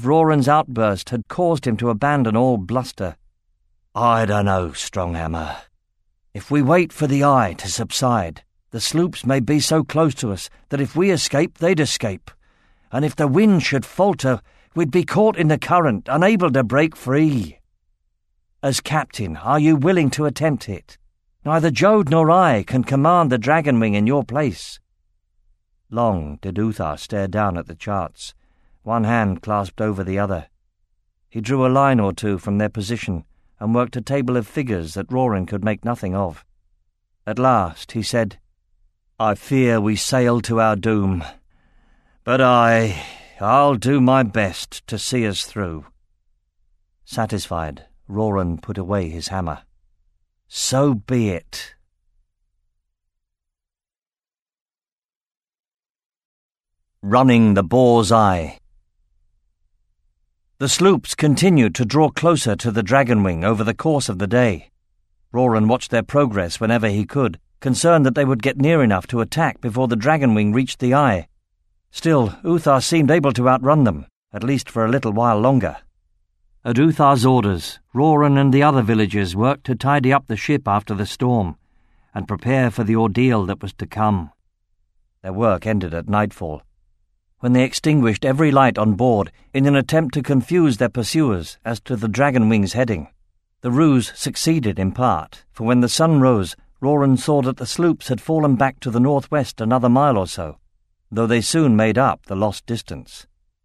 if Roran's outburst had caused him to abandon all bluster. "I dunno, Stronghammer. If we wait for the eye to subside, the sloops may be so close to us that if we escape, they'd escape. And if the wind should falter, we'd be caught in the current, unable to break free. As captain, are you willing to attempt it? Neither Jode nor I can command the Dragonwing in your place." Long did Uthar stare down at the charts, one hand clasped over the other. He drew a line or two from their position and worked a table of figures that Roran could make nothing of. At last he said, "I fear we sail to our doom, but I'll do my best to see us through." Satisfied, Roran put away his hammer. "So be it." Running the Boar's Eye. The sloops continued to draw closer to the Dragonwing over the course of the day. Roran watched their progress whenever he could, concerned that they would get near enough to attack before the Dragonwing reached the eye. Still, Uthar seemed able to outrun them, at least for a little while longer. At Uthar's orders, Roran and the other villagers worked to tidy up the ship after the storm and prepare for the ordeal that was to come. Their work ended at nightfall, when they extinguished every light on board in an attempt to confuse their pursuers as to the Dragonwing's heading. The ruse succeeded in part, for when the sun rose, Roran saw that the sloops had fallen back to the northwest another mile or so, though they soon made up the lost distance.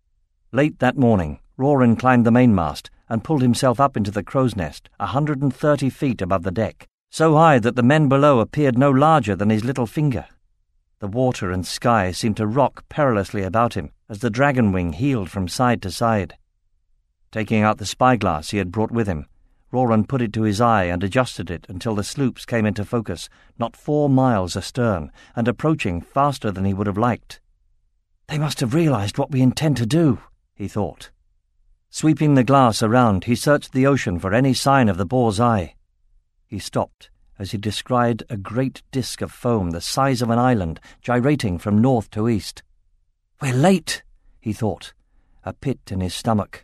Late that morning, Roran climbed the mainmast and pulled himself up into the crow's nest, 130 feet above the deck, so high that the men below appeared no larger than his little finger. The water and sky seemed to rock perilously about him as the Dragonwing heeled from side to side. Taking out the spyglass he had brought with him, Roran put it to his eye and adjusted it until the sloops came into focus, not 4 miles astern, and approaching faster than he would have liked. "They must have realized what we intend to do," he thought. Sweeping the glass around, he searched the ocean for any sign of the Boar's Eye. He stopped as he descried a great disk of foam the size of an island gyrating from north to east. "We're late," he thought, a pit in his stomach.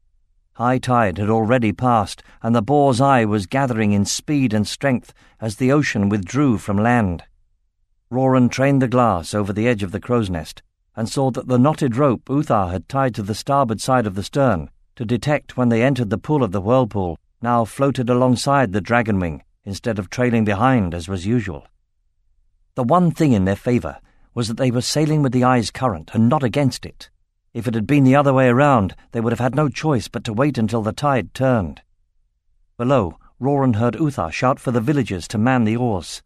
High tide had already passed, and the Boar's Eye was gathering in speed and strength as the ocean withdrew from land. Roran trained the glass over the edge of the crow's nest and saw that the knotted rope Uthar had tied to the starboard side of the stern to detect when they entered the pull of the whirlpool now floated alongside the Dragonwing instead of trailing behind as was usual. The one thing in their favour was that they were sailing with the eye's current and not against it. If it had been the other way around, they would have had no choice but to wait until the tide turned. Below, Roran heard Uthar shout for the villagers to man the oars.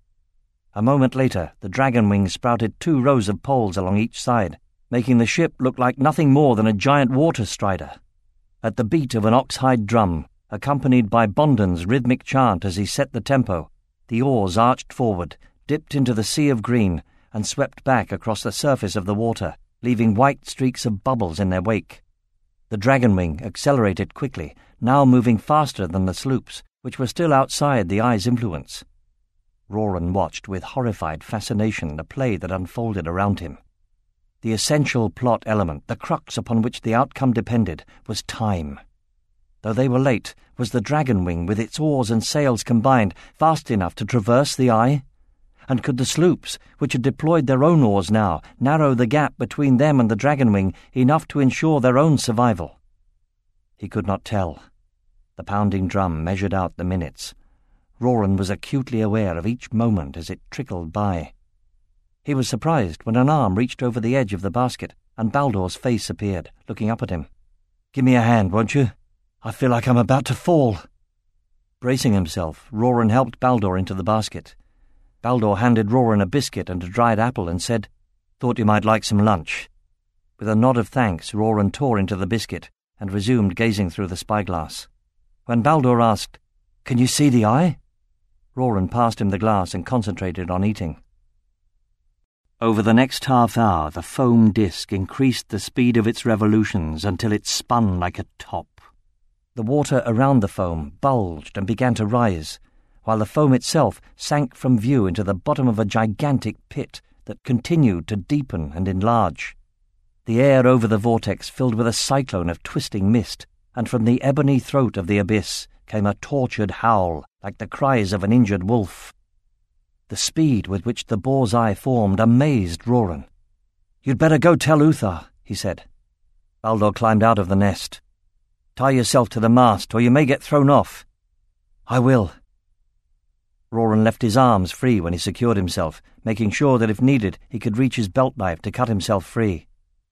A moment later, the Dragonwing sprouted 2 rows of poles along each side, making the ship look like nothing more than a giant water strider. At the beat of an ox-hide drum, accompanied by Bonden's rhythmic chant as he set the tempo, the oars arched forward, dipped into the sea of green, and swept back across the surface of the water, leaving white streaks of bubbles in their wake. The Dragonwing accelerated quickly, now moving faster than the sloops, which were still outside the eye's influence. Roran watched with horrified fascination the play that unfolded around him. The essential plot element, the crux upon which the outcome depended, was time. Though they were late, was the Dragonwing, with its oars and sails combined, fast enough to traverse the eye? And could the sloops, which had deployed their own oars now, narrow the gap between them and the Dragonwing enough to ensure their own survival? He could not tell. The pounding drum measured out the minutes. Roran was acutely aware of each moment as it trickled by. He was surprised when an arm reached over the edge of the basket and Baldor's face appeared, looking up at him. "Give me a hand, won't you? I feel like I'm about to fall." Bracing himself, Roran helped Baldor into the basket. Baldor handed Roran a biscuit and a dried apple and said, "Thought you might like some lunch." With a nod of thanks, Roran tore into the biscuit and resumed gazing through the spyglass. When Baldor asked, "Can you see the eye?" Roran passed him the glass and concentrated on eating. Over the next half hour, the foam disk increased the speed of its revolutions until it spun like a top. The water around the foam bulged and began to rise, while the foam itself sank from view into the bottom of a gigantic pit that continued to deepen and enlarge. The air over the vortex filled with a cyclone of twisting mist, and from the ebony throat of the abyss came a tortured howl like the cries of an injured wolf. The speed with which the boar's eye formed amazed Roran. "You'd better go tell Uthar," he said. Baldur climbed out of the nest. "Tie yourself to the mast, or you may get thrown off." "I will." Roran left his arms free when he secured himself, making sure that if needed he could reach his belt knife to cut himself free.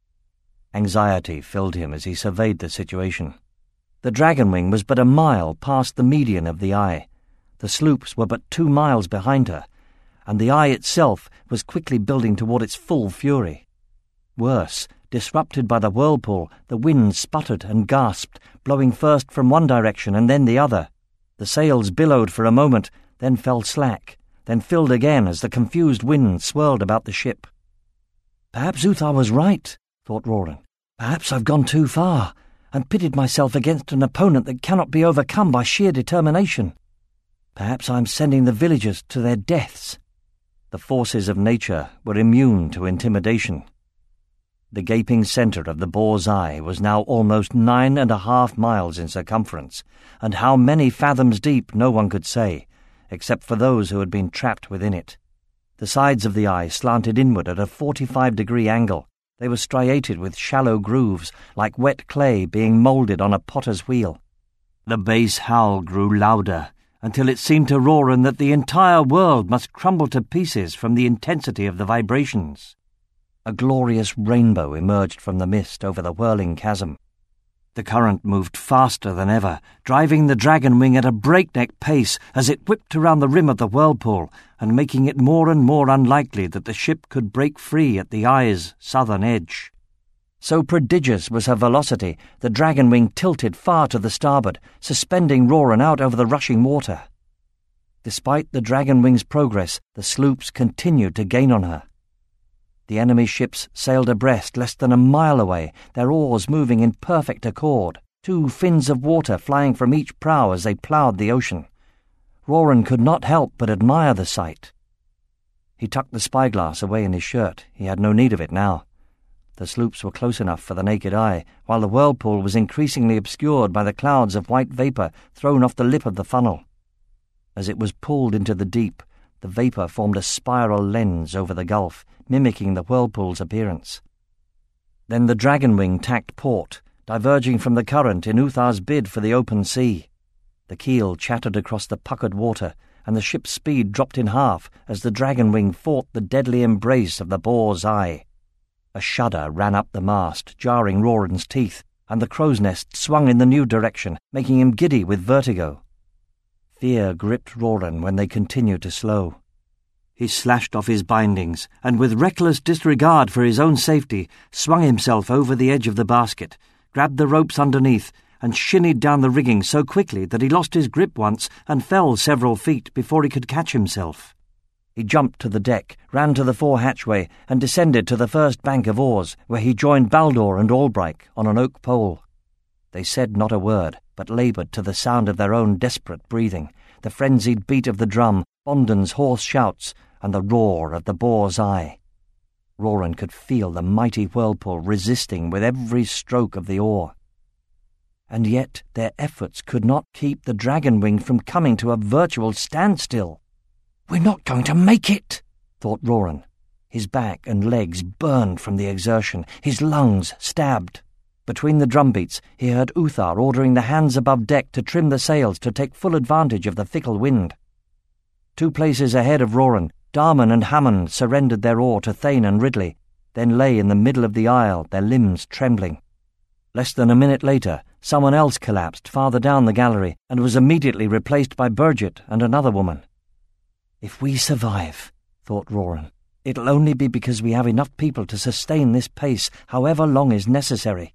Anxiety filled him as he surveyed the situation. The Dragonwing was but a mile past the median of the eye. The sloops were but 2 miles behind her, and the eye itself was quickly building toward its full fury. Worse, disrupted by the whirlpool, the wind sputtered and gasped, blowing first from one direction and then the other. The sails billowed for a moment, then fell slack, then filled again as the confused wind swirled about the ship. "Perhaps Uthar was right," thought Roran. "Perhaps I've gone too far, and pitted myself against an opponent that cannot be overcome by sheer determination. Perhaps I'm sending the villagers to their deaths." The forces of nature were immune to intimidation. The gaping centre of the boar's eye was now almost 9.5 miles in circumference, and how many fathoms deep no one could say, except for those who had been trapped within it. The sides of the eye slanted inward at a 45-degree angle. They were striated with shallow grooves, like wet clay being moulded on a potter's wheel. The bass howl grew louder, until it seemed to Roran that the entire world must crumble to pieces from the intensity of the vibrations. A glorious rainbow emerged from the mist over the whirling chasm. The current moved faster than ever, driving the Dragonwing at a breakneck pace as it whipped around the rim of the whirlpool and making it more and more unlikely that the ship could break free at the eye's southern edge. So prodigious was her velocity, the Dragonwing tilted far to the starboard, suspending Roran out over the rushing water. Despite the Dragonwing's progress, the sloops continued to gain on her. The enemy ships sailed abreast less than a mile away, their oars moving in perfect accord, 2 fins of water flying from each prow as they ploughed the ocean. Roran could not help but admire the sight. He tucked the spyglass away in his shirt. He had no need of it now. The sloops were close enough for the naked eye, while the whirlpool was increasingly obscured by the clouds of white vapour thrown off the lip of the funnel. As it was pulled into the deep, the vapour formed a spiral lens over the gulf, mimicking the whirlpool's appearance. Then the Dragonwing tacked port, diverging from the current in Uthar's bid for the open sea. The keel chattered across the puckered water, and the ship's speed dropped in half as the Dragonwing fought the deadly embrace of the boar's eye. A shudder ran up the mast, jarring Roran's teeth, and the crow's nest swung in the new direction, making him giddy with vertigo. Fear gripped Roran when they continued to slow. He slashed off his bindings, and with reckless disregard for his own safety, swung himself over the edge of the basket, grabbed the ropes underneath, and shinnied down the rigging so quickly that he lost his grip once and fell several feet before he could catch himself. He jumped to the deck, ran to the fore hatchway, and descended to the first bank of oars, where he joined Baldur and Allbrike on an oak pole. They said not a word, but laboured to the sound of their own desperate breathing, the frenzied beat of the drum, Bonden's hoarse shouts, and the roar of the boar's eye. Roran could feel the mighty whirlpool resisting with every stroke of the oar. And yet their efforts could not keep the Dragonwing from coming to a virtual standstill. "We're not going to make it," thought Roran. His back and legs burned from the exertion, his lungs stabbed. Between the drumbeats, he heard Uthar ordering the hands above deck to trim the sails to take full advantage of the fickle wind. 2 places ahead of Roran, Darman and Hammond surrendered their oar to Thane and Ridley, then lay in the middle of the aisle, their limbs trembling. Less than a minute later, someone else collapsed farther down the gallery and was immediately replaced by Burgett and another woman. "If we survive," thought Roran, "it'll only be because we have enough people to sustain this pace, however long is necessary."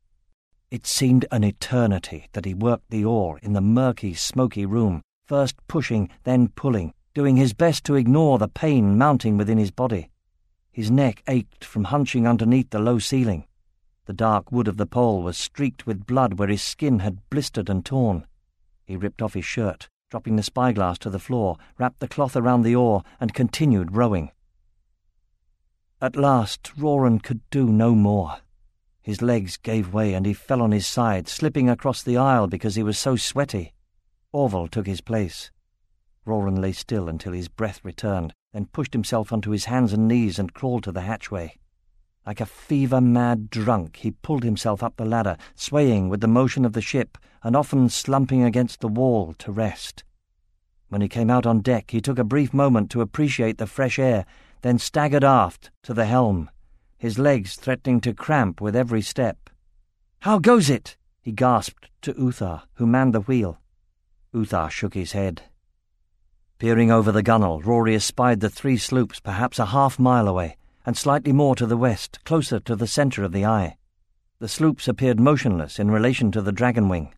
It seemed an eternity that he worked the oar in the murky, smoky room, first pushing, then pulling, doing his best to ignore the pain mounting within his body. His neck ached from hunching underneath the low ceiling. The dark wood of the pole was streaked with blood where his skin had blistered and torn. He ripped off his shirt, dropping the spyglass to the floor, wrapped the cloth around the oar, and continued rowing. At last Roran could do no more. His legs gave way and he fell on his side, slipping across the aisle because he was so sweaty. Orval took his place. Roran lay still until his breath returned, then pushed himself onto his hands and knees and crawled to the hatchway. Like a fever-mad drunk, he pulled himself up the ladder, swaying with the motion of the ship and often slumping against the wall to rest. When he came out on deck, he took a brief moment to appreciate the fresh air, then staggered aft to the helm, his legs threatening to cramp with every step. "How goes it?" he gasped to Uthar, who manned the wheel. Uthar shook his head. Peering over the gunwale, Rory espied the 3 sloops perhaps a half-mile away, and slightly more to the west, closer to the centre of the eye. The sloops appeared motionless in relation to the Dragonwing.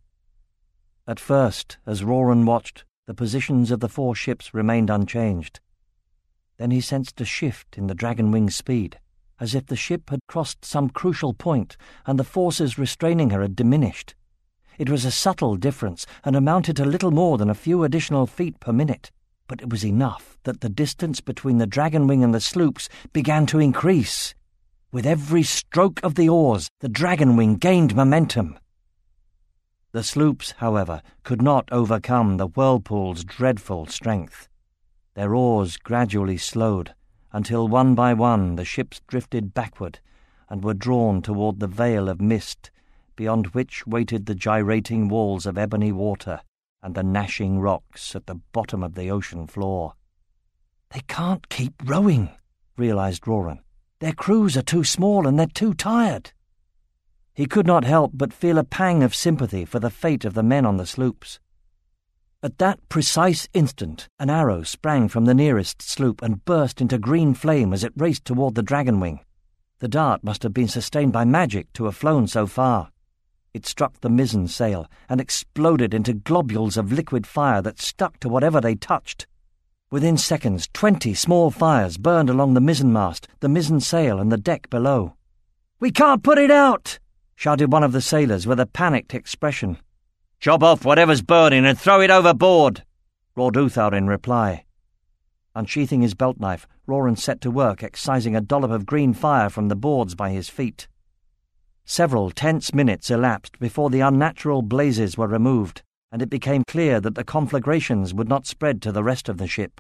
At first, as Roran watched, the positions of the 4 ships remained unchanged. Then he sensed a shift in the Dragonwing's speed, as if the ship had crossed some crucial point and the forces restraining her had diminished. It was a subtle difference and amounted to little more than a few additional feet per minute, but it was enough that the distance between the Dragonwing and the sloops began to increase. With every stroke of the oars, the Dragonwing gained momentum. The sloops, however, could not overcome the whirlpool's dreadful strength. Their oars gradually slowed, until one by one the ships drifted backward and were drawn toward the veil of mist, beyond which waited the gyrating walls of ebony water and the gnashing rocks at the bottom of the ocean floor. "They can't keep rowing," realized Roran. "Their crews are too small and they're too tired." He could not help but feel a pang of sympathy for the fate of the men on the sloops. At that precise instant, an arrow sprang from the nearest sloop and burst into green flame as it raced toward the Dragonwing. The dart must have been sustained by magic to have flown so far. It struck the mizzen sail and exploded into globules of liquid fire that stuck to whatever they touched. Within seconds, 20 small fires burned along the mizzenmast, the mizzen sail, and the deck below. "We can't put it out!" shouted one of the sailors with a panicked expression. "Chop off whatever's burning and throw it overboard," roared Uthar in reply. Unsheathing his belt knife, Roran set to work excising a dollop of green fire from the boards by his feet. Several tense minutes elapsed before the unnatural blazes were removed, and it became clear that the conflagrations would not spread to the rest of the ship.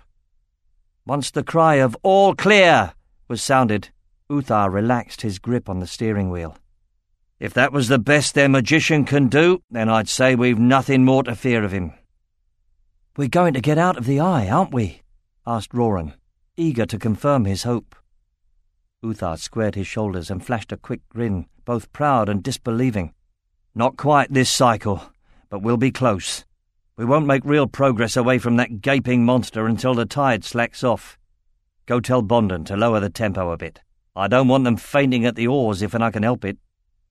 Once the cry of "All clear!" was sounded, Uthar relaxed his grip on the steering wheel. "If that was the best their magician can do, then I'd say we've nothing more to fear of him." "We're going to get out of the eye, aren't we?" asked Roran, eager to confirm his hope. Uthar squared his shoulders and flashed a quick grin, both proud and disbelieving. "Not quite this cycle, but we'll be close. We won't make real progress away from that gaping monster until the tide slacks off. Go tell Bondon to lower the tempo a bit. I don't want them fainting at the oars if I can help it."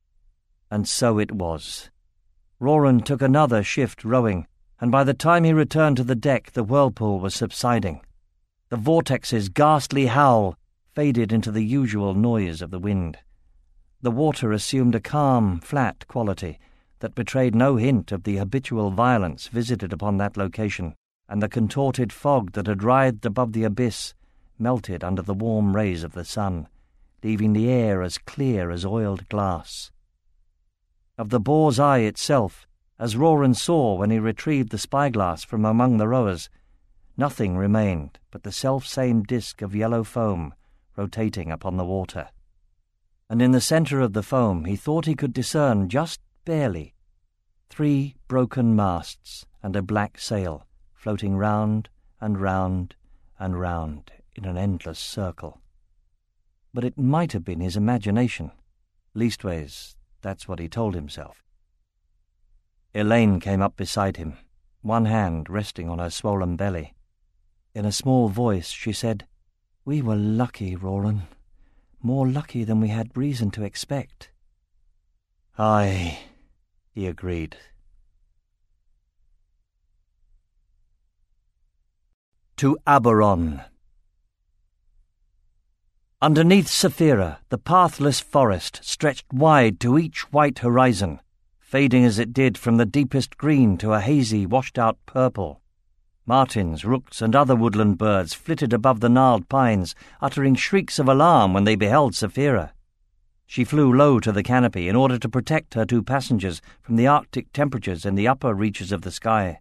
And so it was. Roran took another shift rowing, and by the time he returned to the deck the whirlpool was subsiding. The vortex's ghastly howl faded into the usual noise of the wind. The water assumed a calm, flat quality that betrayed no hint of the habitual violence visited upon that location, and the contorted fog that had writhed above the abyss melted under the warm rays of the sun, leaving the air as clear as oiled glass. Of the Boar's Eye itself, as Roran saw when he retrieved the spyglass from among the rowers, nothing remained but the self-same disk of yellow foam rotating upon the water. And in the centre of the foam he thought he could discern, just barely, 3 broken masts and a black sail floating round and round and round in an endless circle. But it might have been his imagination. Leastways, that's what he told himself. Elaine came up beside him, one hand resting on her swollen belly. In a small voice she said, "We were lucky, Roran. More lucky than we had reason to expect." "Aye," he agreed. To Aberon. Underneath Saphira, the pathless forest stretched wide to each white horizon, fading as it did from the deepest green to a hazy, washed-out purple. Martins, rooks, and other woodland birds flitted above the gnarled pines, uttering shrieks of alarm when they beheld Saphira. She flew low to the canopy in order to protect her two passengers from the Arctic temperatures in the upper reaches of the sky.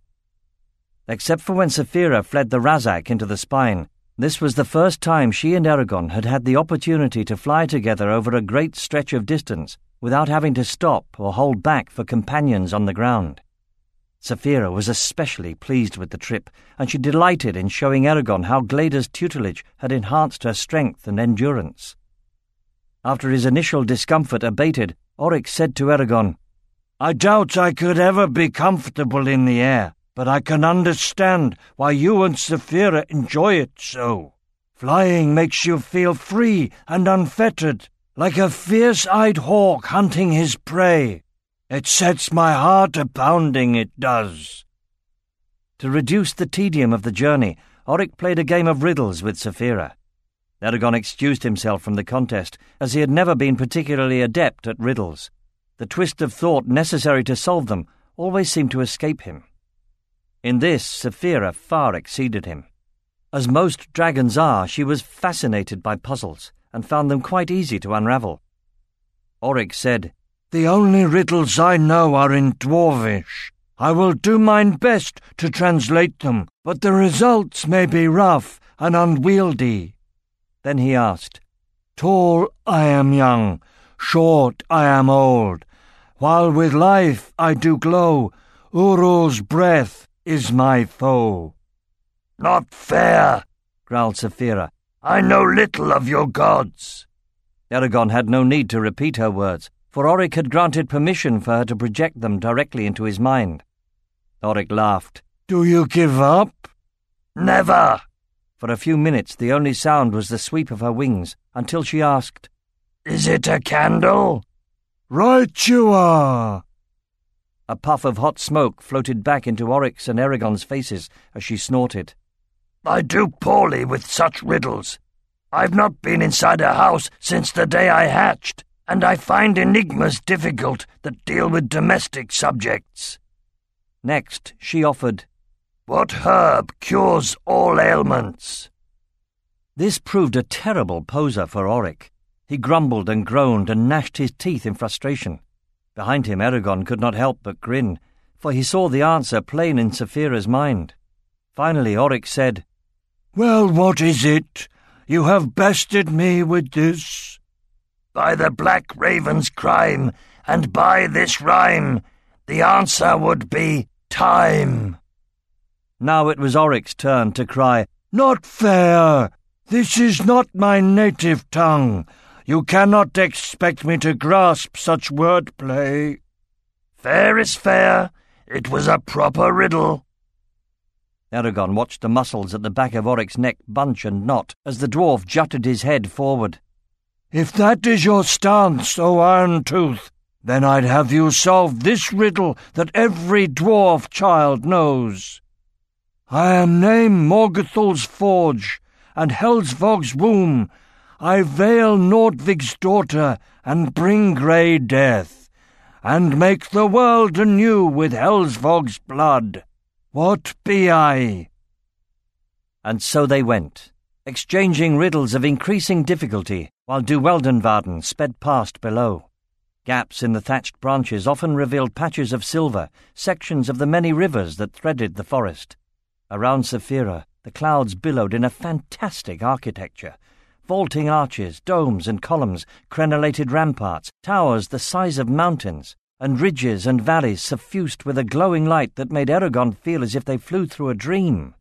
Except for when Saphira fled the Razak into the spine, this was the first time she and Eragon had had the opportunity to fly together over a great stretch of distance without having to stop or hold back for companions on the ground. Saphira was especially pleased with the trip, and she delighted in showing Eragon how Gleda's tutelage had enhanced her strength and endurance. After his initial discomfort abated, Oryx said to Eragon, "I doubt I could ever be comfortable in the air, but I can understand why you and Saphira enjoy it so. Flying makes you feel free and unfettered, like a fierce-eyed hawk hunting his prey. It sets my heart a-pounding, it does." To reduce the tedium of the journey, Oryx played a game of riddles with Saphira. Eragon excused himself from the contest, as he had never been particularly adept at riddles. The twist of thought necessary to solve them always seemed to escape him. In this, Saphira far exceeded him. As most dragons are, she was fascinated by puzzles, and found them quite easy to unravel. Oryx said, "The only riddles I know are in Dwarvish. I will do mine best to translate them, but the results may be rough and unwieldy." Then he asked, "Tall I am young, short I am old. While with life I do glow, Urul's breath is my foe." "Not fair," growled Saphira. "I know little of your gods." Eragon had no need to repeat her words, for Oryx had granted permission for her to project them directly into his mind. Oryx laughed. "Do you give up?" "Never." For a few minutes the only sound was the sweep of her wings, until she asked, "Is it a candle?" "Right you are." A puff of hot smoke floated back into Oryx and Eragon's faces as she snorted. "I do poorly with such riddles. I've not been inside a house since the day I hatched, and I find enigmas difficult that deal with domestic subjects." Next she offered, "What herb cures all ailments?" This proved a terrible poser for Oryx. He grumbled and groaned and gnashed his teeth in frustration. Behind him Eragon could not help but grin, for he saw the answer plain in Saphira's mind. Finally Oryx said, "Well, what is it? You have bested me with this." "By the Black Raven's crime, and by this rhyme, the answer would be time." Now it was Oryx's turn to cry, "Not fair! This is not my native tongue. You cannot expect me to grasp such wordplay." "Fair is fair. It was a proper riddle." Eragon watched the muscles at the back of Oryx's neck bunch and knot as the dwarf jutted his head forward. "If that is your stance, O Iron Tooth, then I'd have you solve this riddle that every dwarf child knows. I am named Morgothal's Forge, and Helsvog's Womb. I veil Nordvig's daughter, and bring grey death, and make the world anew with Helsvog's blood. What be I?" And so they went, exchanging riddles of increasing difficulty, while Duweldenvarden sped past below. Gaps in the thatched branches often revealed patches of silver, sections of the many rivers that threaded the forest. Around Saphira, the clouds billowed in a fantastic architecture. Vaulting arches, domes and columns, crenellated ramparts, towers the size of mountains, and ridges and valleys suffused with a glowing light that made Eragon feel as if they flew through a dream.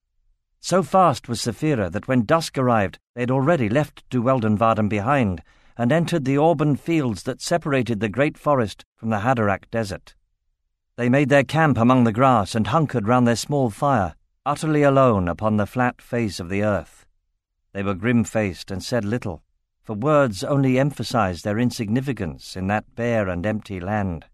So fast was Saphira that when dusk arrived, they had already left Duweldenvarden behind and entered the auburn fields that separated the great forest from the Haderach desert. They made their camp among the grass and hunkered round their small fire, utterly alone upon the flat face of the earth. They were grim-faced and said little, for words only emphasized their insignificance in that bare and empty land.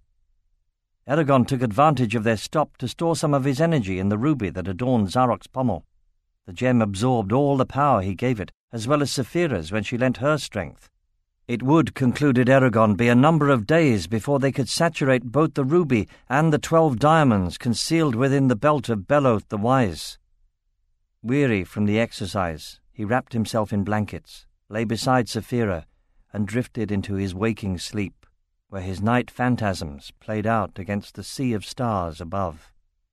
Eragon took advantage of their stop to store some of his energy in the ruby that adorned Zarok's pommel. The gem absorbed all the power he gave it, as well as Saphira's when she lent her strength. It would, concluded Eragon, be a number of days before they could saturate both the ruby and the 12 diamonds concealed within the belt of Beloth the Wise. Weary from the exercise, he wrapped himself in blankets, lay beside Sapphira, and drifted into his waking sleep, where his night phantasms played out against the sea of stars above.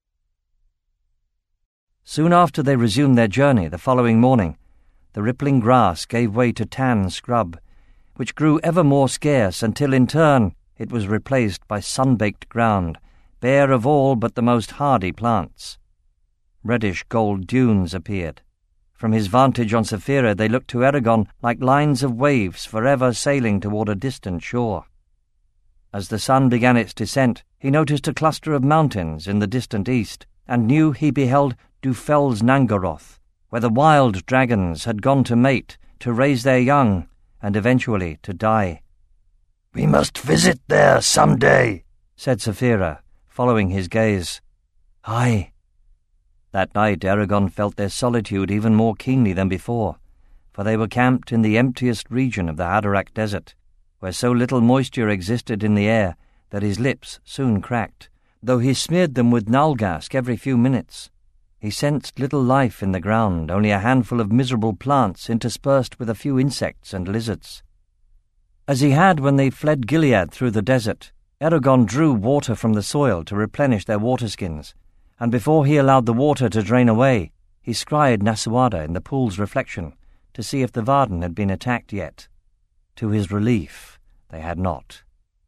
Soon after they resumed their journey the following morning, the rippling grass gave way to tan scrub, which grew ever more scarce until in turn it was replaced by sun-baked ground, bare of all but the most hardy plants. Reddish-gold dunes appeared. From his vantage on Sapphira they looked to Eragon like lines of waves forever sailing toward a distant shore. As the sun began its descent, he noticed a cluster of mountains in the distant east, and knew he beheld Dufel's Nangoroth, where the wild dragons had gone to mate, to raise their young, and eventually to die. "We must visit there some day," said Sapphira, following his gaze. "Aye." That night Eragon felt their solitude even more keenly than before, for they were camped in the emptiest region of the Haderach Desert, where so little moisture existed in the air that his lips soon cracked, though he smeared them with nulgask every few minutes. He sensed little life in the ground, only a handful of miserable plants interspersed with a few insects and lizards. As he had when they fled Gilead through the desert, Eragon drew water from the soil to replenish their waterskins, and before he allowed the water to drain away, he scryed Nasuada in the pool's reflection to see if the Varden had been attacked yet. To his relief, they had not.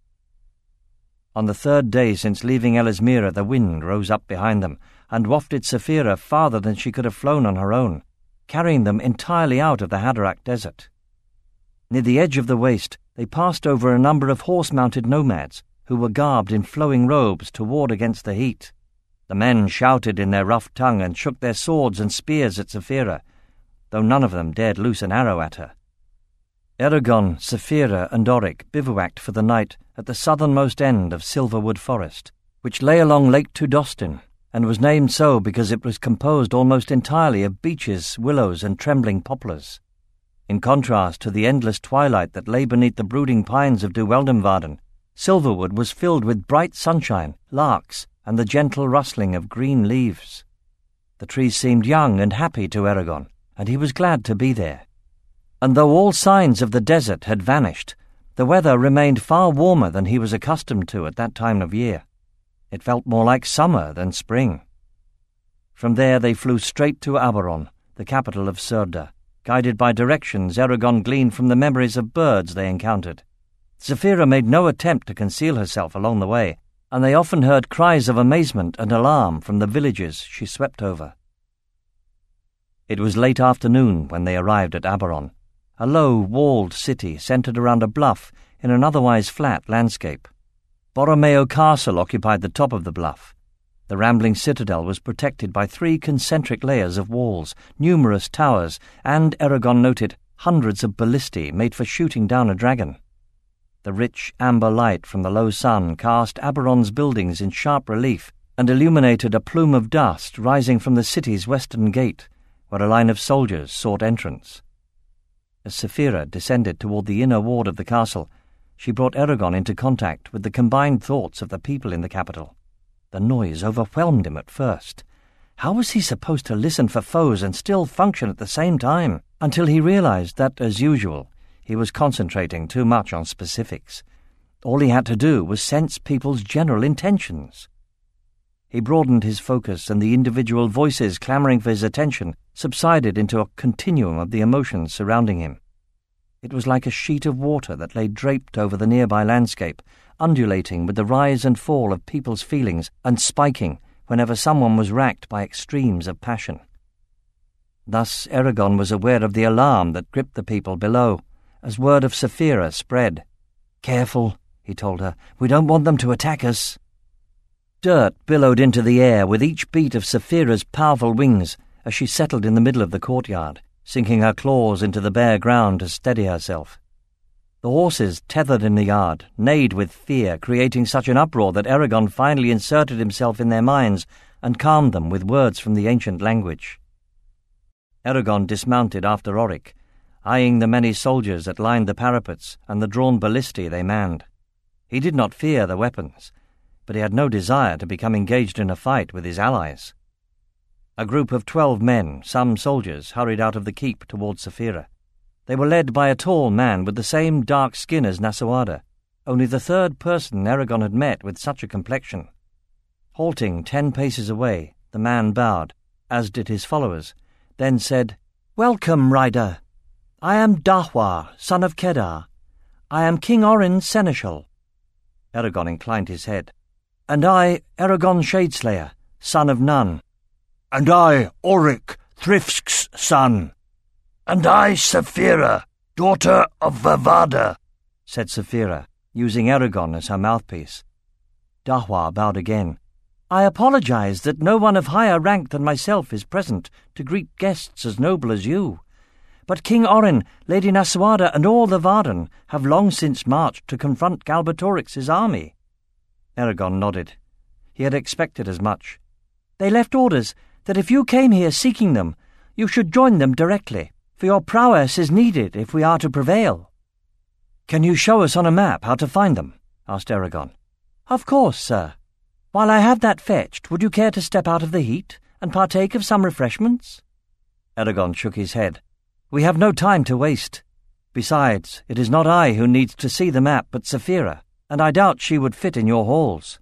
On the third day since leaving Elismira, the wind rose up behind them and wafted Sapphira farther than she could have flown on her own, carrying them entirely out of the Haderach Desert. Near the edge of the waste, they passed over a number of horse-mounted nomads who were garbed in flowing robes to ward against the heat. The men shouted in their rough tongue and shook their swords and spears at Sapphira, though none of them dared loose an arrow at her. Eragon, Sapphira, and Oryx bivouacked for the night at the southernmost end of Silverwood Forest, which lay along Lake Tudostin, and was named so because it was composed almost entirely of beeches, willows, and trembling poplars. In contrast to the endless twilight that lay beneath the brooding pines of Duweldonvarden, Silverwood was filled with bright sunshine, larks, and the gentle rustling of green leaves. The trees seemed young and happy to Eragon, and he was glad to be there. And though all signs of the desert had vanished, the weather remained far warmer than he was accustomed to at that time of year. It felt more like summer than spring. From there they flew straight to Aberon, the capital of Surda, guided by directions Eragon gleaned from the memories of birds they encountered. Sapphira made no attempt to conceal herself along the way, and they often heard cries of amazement and alarm from the villages she swept over. It was late afternoon when they arrived at Aberon, a low, walled city centered around a bluff in an otherwise flat landscape. Borromeo Castle occupied the top of the bluff. The rambling citadel was protected by 3 concentric layers of walls, numerous towers, and, Eragon noted, hundreds of ballistae made for shooting down a dragon. The rich amber light from the low sun cast Aberon's buildings in sharp relief and illuminated a plume of dust rising from the city's western gate, where a line of soldiers sought entrance. As Sapphira descended toward the inner ward of the castle, she brought Eragon into contact with the combined thoughts of the people in the capital. The noise overwhelmed him at first. How was he supposed to listen for foes and still function at the same time? Until he realized that, as usual, he was concentrating too much on specifics. All he had to do was sense people's general intentions. He broadened his focus, and the individual voices clamoring for his attention subsided into a continuum of the emotions surrounding him. It was like a sheet of water that lay draped over the nearby landscape, undulating with the rise and fall of people's feelings and spiking whenever someone was racked by extremes of passion. Thus Eragon was aware of the alarm that gripped the people below, as word of Sapphira spread. "Careful," he told her, "we don't want them to attack us." Dirt billowed into the air with each beat of Sapphira's powerful wings as she settled in the middle of the courtyard, sinking her claws into the bare ground to steady herself. The horses, tethered in the yard, neighed with fear, creating such an uproar that Eragon finally inserted himself in their minds and calmed them with words from the ancient language. Eragon dismounted after Oryx, eyeing the many soldiers that lined the parapets and the drawn ballistae they manned. He did not fear the weapons, but he had no desire to become engaged in a fight with his allies. A group of 12 men, some soldiers, hurried out of the keep towards Saphira. They were led by a tall man with the same dark skin as Nasawada, only the third person Eragon had met with such a complexion. Halting 10 paces away, the man bowed, as did his followers, then said, "Welcome, rider. I am Dahwa, son of Kedar. I am King Orin's seneschal." Eragon inclined his head. "And I, Eragon Shadeslayer, son of Nun." "And I, Oric, Thrifsk's son." "And I, Saphira, daughter of Vavada," said Saphira, using Eragon as her mouthpiece. Dahwa bowed again. "I apologize that no one of higher rank than myself is present to greet guests as noble as you. But King Orin, Lady Nasawada, and all the Varden have long since marched to confront Galbatorix's army." Eragon nodded. He had expected as much. "They left orders that if you came here seeking them, you should join them directly, for your prowess is needed if we are to prevail." "Can you show us on a map how to find them?" asked Eragon. "Of course, sir. While I have that fetched, would you care to step out of the heat and partake of some refreshments?" Eragon shook his head. "We have no time to waste. Besides, it is not I who needs to see the map but Saphira, and I doubt she would fit in your halls."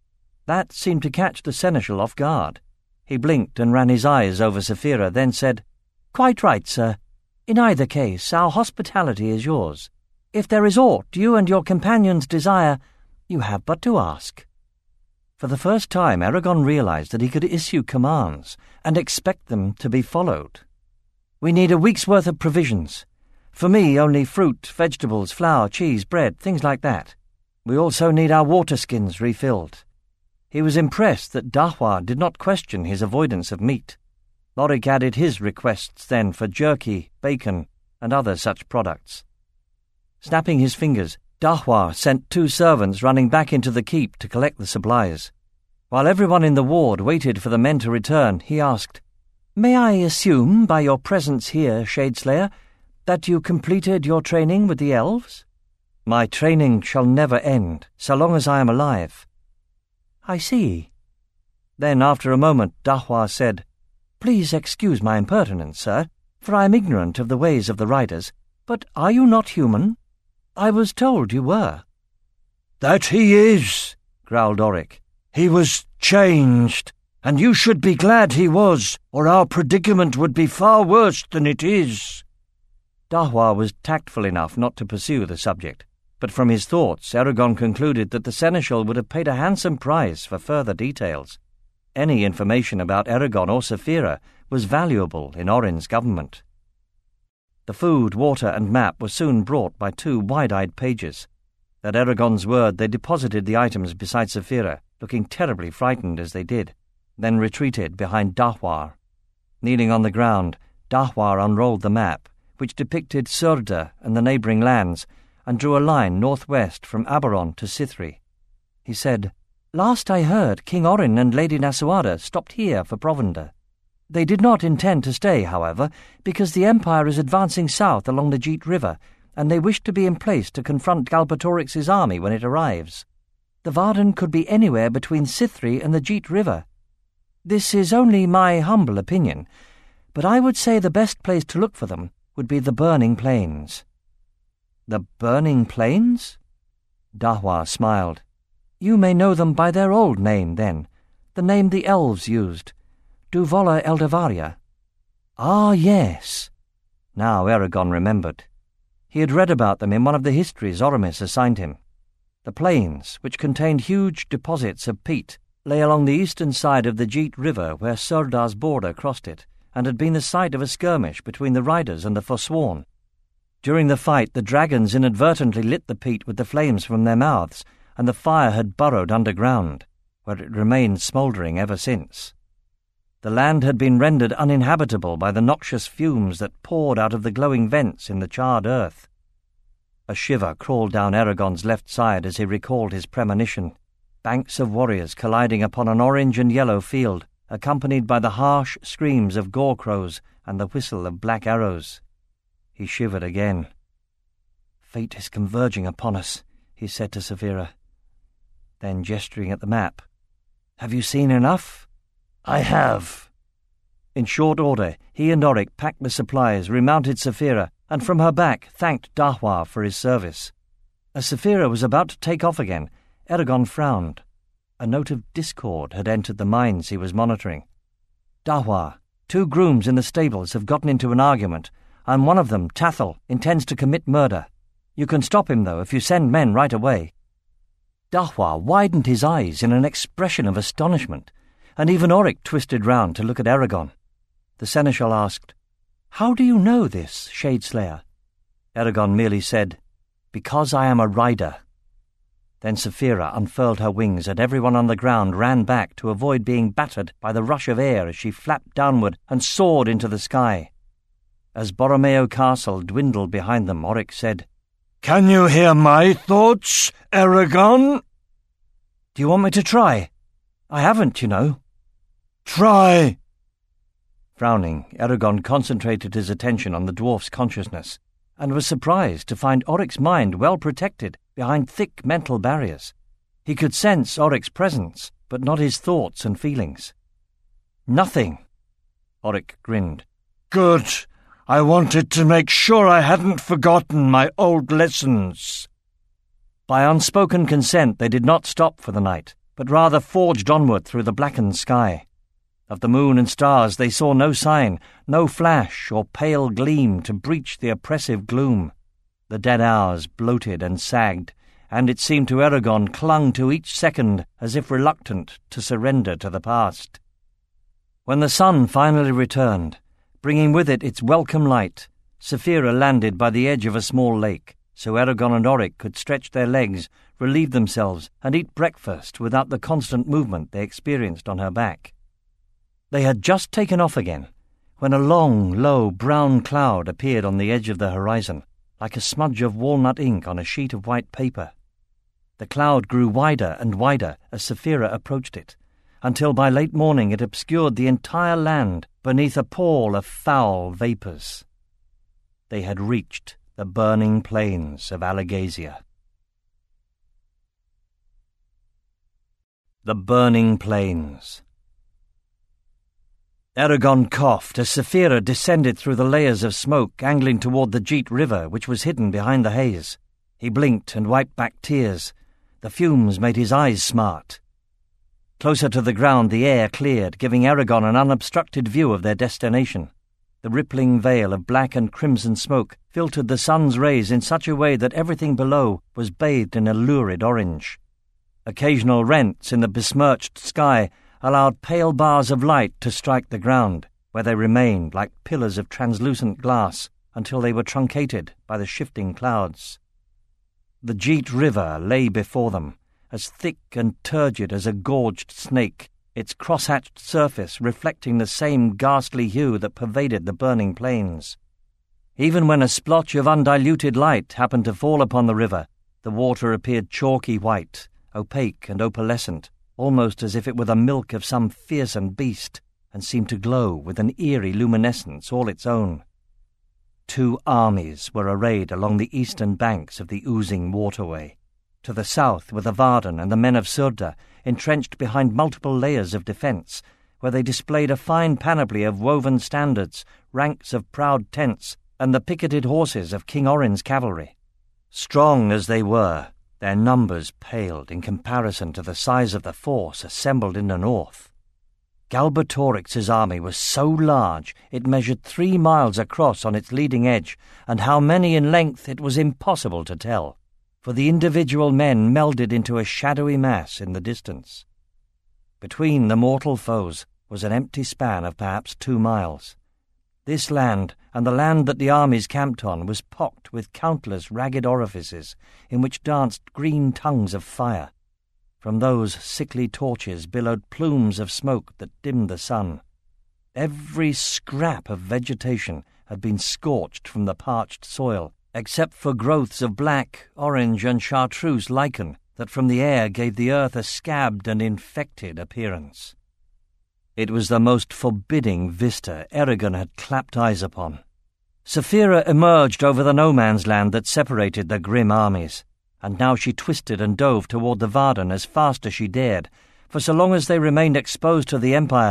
That seemed to catch the seneschal off guard. He blinked and ran his eyes over Saphira, then said, "Quite right, sir. In either case, our hospitality is yours. If there is aught you and your companions desire, you have but to ask." For the first time, Eragon realized that he could issue commands and expect them to be followed. "We need a week's worth of provisions. For me, only fruit, vegetables, flour, cheese, bread, things like that. We also need our water skins refilled." He was impressed that Dahwa did not question his avoidance of meat. Lorik added his requests then for jerky, bacon, and other such products. Snapping his fingers, Dahwa sent 2 servants running back into the keep to collect the supplies. While everyone in the ward waited for the men to return, he asked, "May I assume, by your presence here, Shadeslayer, that you completed your training with the elves?" "My training shall never end, so long as I am alive." "I see." Then, after a moment, Dahwa said, "Please excuse my impertinence, sir, for I am ignorant of the ways of the riders, but are you not human? I was told you were." "That he is," growled Oric. "He was changed, and you should be glad he was, or our predicament would be far worse than it is." Dahwa was tactful enough not to pursue the subject, but from his thoughts Eragon concluded that the seneschal would have paid a handsome price for further details. Any information about Eragon or Saphira was valuable in Orin's government. The food, water, and map were soon brought by 2 wide-eyed pages. At Eragon's word they deposited the items beside Saphira, looking terribly frightened as they did, then retreated behind Dahwa. Kneeling on the ground, Dahwa unrolled the map, which depicted Surda and the neighbouring lands, and drew a line northwest from Aberon to Sithri. He said, "Last I heard, King Orin and Lady Nasawada stopped here for provender. They did not intend to stay, however, because the Empire is advancing south along the Jeet River, and they wish to be in place to confront Galbatorix's army when it arrives. The Varden could be anywhere between Sithri and the Jeet River. This is only my humble opinion, but I would say the best place to look for them would be the Burning Plains." "The Burning Plains?" Dahwa smiled. "You may know them by their old name, then, the name the elves used, Duvola Eldevaria." "Ah, yes." Now Eragon remembered. He had read about them in one of the histories Oromis assigned him. The plains, which contained huge deposits of peat, lay along the eastern side of the Jeet River where Surdar's border crossed it, and had been the site of a skirmish between the riders and the Forsworn. During the fight, the dragons inadvertently lit the peat with the flames from their mouths, and the fire had burrowed underground, where it remained smouldering ever since. The land had been rendered uninhabitable by the noxious fumes that poured out of the glowing vents in the charred earth. A shiver crawled down Eragon's left side as he recalled his premonition. Banks of warriors colliding upon an orange and yellow field, accompanied by the harsh screams of gore-crows and the whistle of black arrows. He shivered again. "Fate is converging upon us," he said to Saphira. Then, gesturing at the map, "Have you seen enough?" "I have." In short order, he and Oryx packed the supplies, remounted Saphira, and from her back thanked Dahua for his service. As Saphira was about to take off again, Eragon frowned. A note of discord had entered the minds he was monitoring. "Dahua, 2 grooms in the stables have gotten into an argument, and one of them, Tathel, intends to commit murder. You can stop him, though, if you send men right away." Dahua widened his eyes in an expression of astonishment, and even Oryx twisted round to look at Eragon. The seneschal asked, "How do you know this, Shadeslayer?" Eragon merely said, "Because I am a rider." Then Saphira unfurled her wings, and everyone on the ground ran back to avoid being battered by the rush of air as she flapped downward and soared into the sky. As Borromeo Castle dwindled behind them, Oryx said, "Can you hear my thoughts, Eragon?" "Do you want me to try? I haven't, you know." "Try." Frowning, Eragon concentrated his attention on the dwarf's consciousness, and was surprised to find Oryx's mind well protected behind thick mental barriers. He could sense Oryx's presence, but not his thoughts and feelings. "Nothing." Oryx grinned. "Good. I wanted to make sure I hadn't forgotten my old lessons." By unspoken consent they did not stop for the night, but rather forged onward through the blackened sky. Of the moon and stars they saw no sign, no flash or pale gleam to breach the oppressive gloom. The dead hours bloated and sagged, and it seemed to Eragon clung to each second as if reluctant to surrender to the past. When the sun finally returned, bringing with it its welcome light, Saphira landed by the edge of a small lake, so Eragon and Oryx could stretch their legs, relieve themselves, and eat breakfast without the constant movement they experienced on her back. They had just taken off again, when a long, low, brown cloud appeared on the edge of the horizon, like a smudge of walnut ink on a sheet of white paper. The cloud grew wider and wider as Saphira approached it, until by late morning it obscured the entire land beneath a pall of foul vapours. They had reached the burning plains of Alagasia. The burning plains. Eragon coughed as Saphira descended through the layers of smoke angling toward the Jeet River, which was hidden behind the haze. He blinked and wiped back tears. The fumes made his eyes smart. Closer to the ground the air cleared, giving Eragon an unobstructed view of their destination. The rippling veil of black and crimson smoke filtered the sun's rays in such a way that everything below was bathed in a lurid orange. Occasional rents in the besmirched sky allowed pale bars of light to strike the ground, where they remained like pillars of translucent glass until they were truncated by the shifting clouds. The Jeet River lay before them, as thick and turgid as a gorged snake, its cross-hatched surface reflecting the same ghastly hue that pervaded the burning plains. Even when a splotch of undiluted light happened to fall upon the river, the water appeared chalky white, opaque and opalescent, almost as if it were the milk of some fearsome beast, and seemed to glow with an eerie luminescence all its own. 2 armies were arrayed along the eastern banks of the oozing waterway. To the south were the Varden and the men of Surda, entrenched behind multiple layers of defence, where they displayed a fine panoply of woven standards, ranks of proud tents, and the picketed horses of King Orin's cavalry. Strong as they were, their numbers paled in comparison to the size of the force assembled in the north. Galbatorix's army was so large it measured 3 miles across on its leading edge, and how many in length it was impossible to tell, for the individual men melded into a shadowy mass in the distance. Between the mortal foes was an empty span of perhaps 2 miles. This land, and the land that the armies camped on, was pocked with countless ragged orifices in which danced green tongues of fire. From those sickly torches billowed plumes of smoke that dimmed the sun. Every scrap of vegetation had been scorched from the parched soil, except for growths of black, orange, and chartreuse lichen that from the air gave the earth a scabbed and infected appearance. It was the most forbidding vista Eragon had clapped eyes upon. Saphira emerged over the no-man's land that separated the grim armies, and now she twisted and dove toward the Varden as fast as she dared, for so long as they remained exposed to the Empire,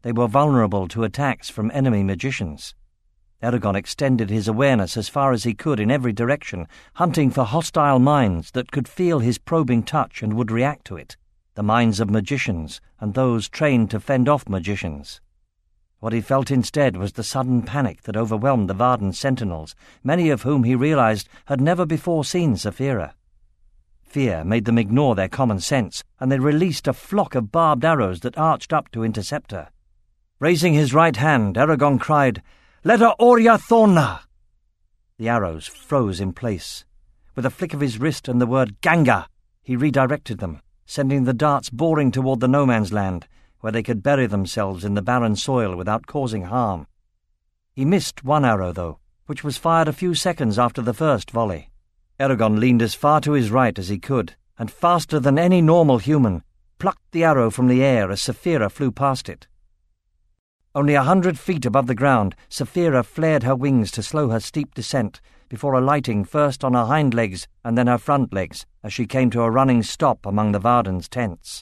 they were vulnerable to attacks from enemy magicians. Eragon extended his awareness as far as he could in every direction, hunting for hostile minds that could feel his probing touch and would react to it, the minds of magicians and those trained to fend off magicians. What he felt instead was the sudden panic that overwhelmed the Varden sentinels, many of whom he realized had never before seen Saphira. Fear made them ignore their common sense, and they released a flock of barbed arrows that arched up to intercept her. Raising his right hand, Eragon cried, "Leta Aurea Thorna!" The arrows froze in place. With a flick of his wrist and the word Ganga, he redirected them, sending the darts boring toward the no-man's land, where they could bury themselves in the barren soil without causing harm. He missed one arrow, though, which was fired a few seconds after the first volley. Eragon leaned as far to his right as he could, and faster than any normal human, plucked the arrow from the air as Saphira flew past it. Only 100 feet above the ground, Saphira flared her wings to slow her steep descent, before alighting first on her hind legs and then her front legs, as she came to a running stop among the Varden's tents.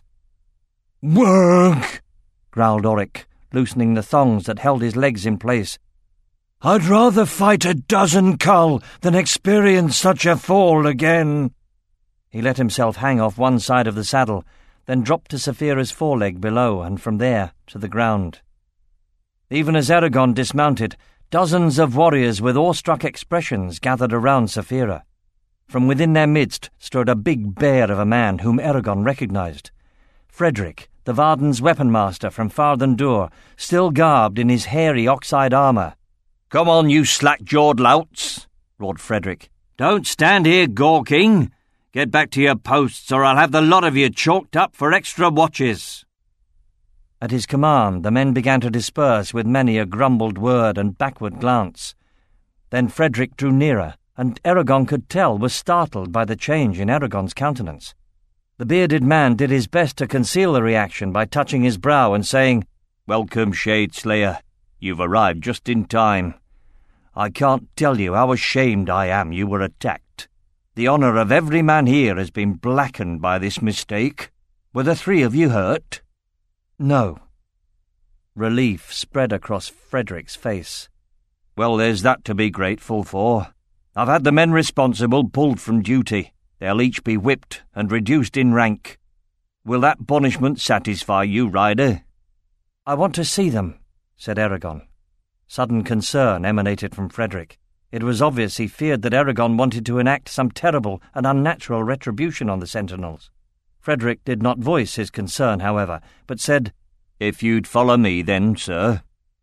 "Work!" growled Oryx, loosening the thongs that held his legs in place. "I'd rather fight a dozen cull than experience such a fall again." He let himself hang off one side of the saddle, then dropped to Saphira's foreleg below and from there to the ground. Even as Eragon dismounted, dozens of warriors with awestruck expressions gathered around Saphira. From within their midst strode a big bear of a man whom Eragon recognized. Frederick, the Varden's weapon master from Farthendur, still garbed in his hairy oxide armour. "Come on, you slack-jawed louts," roared Frederick. "Don't stand here gawking. Get back to your posts, or I'll have the lot of you chalked up for extra watches." At his command, the men began to disperse with many a grumbled word and backward glance. Then Frederick drew nearer, and Eragon could tell was startled by the change in Eragon's countenance. The bearded man did his best to conceal the reaction by touching his brow and saying, "Welcome, Shadeslayer. You've arrived just in time. I can't tell you how ashamed I am you were attacked. The honour of every man here has been blackened by this mistake. Were the three of you hurt?" "No." Relief spread across Frederick's face. "Well, there's that to be grateful for. I've had the men responsible pulled from duty. They'll each be whipped and reduced in rank. Will that punishment satisfy you, Ryder?" "I want to see them," said Eragon. Sudden concern emanated from Frederick. It was obvious he feared that Eragon wanted to enact some terrible and unnatural retribution on the sentinels. Frederick did not voice his concern, however, but said, "If you'd follow me then, sir."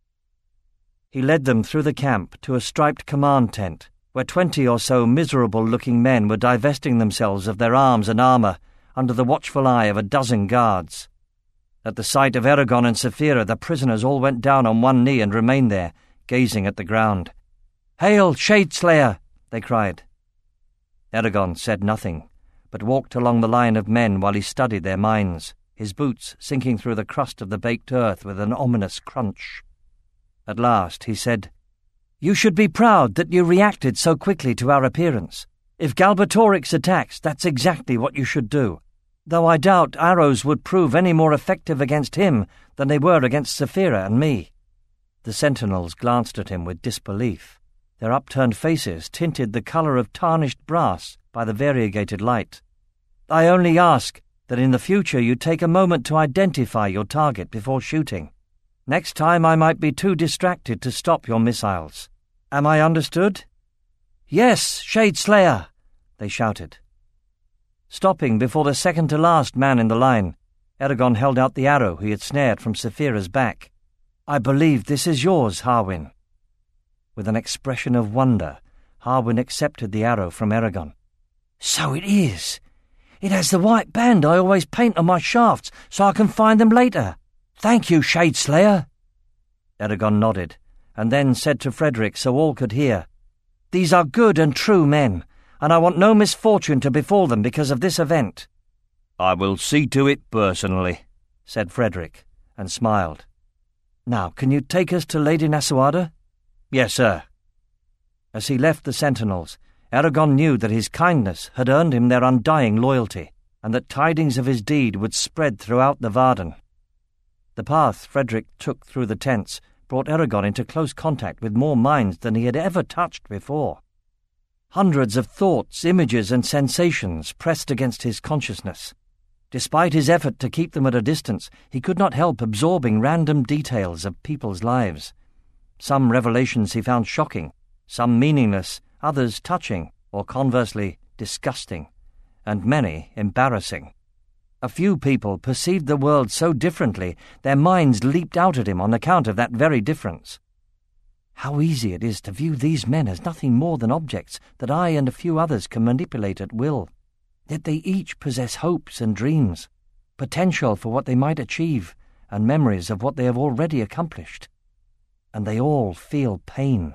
He led them through the camp to a striped command tent, where 20 or so miserable-looking men were divesting themselves of their arms and armour under the watchful eye of a dozen guards. At the sight of Eragon and Saphira, the prisoners all went down on one knee and remained there, gazing at the ground. "Hail, Shadeslayer!" they cried. Eragon said nothing, but walked along the line of men while he studied their minds, his boots sinking through the crust of the baked earth with an ominous crunch. At last he said, "You should be proud that you reacted so quickly to our appearance. If Galbatorix attacks, that's exactly what you should do, though I doubt arrows would prove any more effective against him than they were against Saphira and me." The sentinels glanced at him with disbelief. Their upturned faces tinted the colour of tarnished brass by the variegated light. "I only ask that in the future you take a moment to identify your target before shooting. Next time I might be too distracted to stop your missiles. Am I understood?" "Yes, Shadeslayer!" they shouted. Stopping before the second-to-last man in the line, Eragon held out the arrow he had snared from Saphira's back. "I believe this is yours, Harwin." With an expression of wonder, Harwin accepted the arrow from Eragon. "So it is. It has the white band I always paint on my shafts so I can find them later. Thank you, Shadeslayer." Eragon nodded, and then said to Frederick so all could hear, "These are good and true men, and I want no misfortune to befall them because of this event." "I will see to it personally," said Frederick, and smiled. "Now, can you take us to Lady Nasuada?" "Yes, sir." As he left the sentinels, Eragon knew that his kindness had earned him their undying loyalty, and that tidings of his deed would spread throughout the Varden. The path Frederick took through the tents brought Eragon into close contact with more minds than he had ever touched before. Hundreds of thoughts, images, and sensations pressed against his consciousness. Despite his effort to keep them at a distance, he could not help absorbing random details of people's lives. Some revelations he found shocking, some meaningless, others touching, or conversely, disgusting, and many embarrassing. A few people perceived the world so differently, their minds leaped out at him on account of that very difference. How easy it is to view these men as nothing more than objects that I and a few others can manipulate at will. Yet they each possess hopes and dreams, potential for what they might achieve, and memories of what they have already accomplished. And they all feel pain.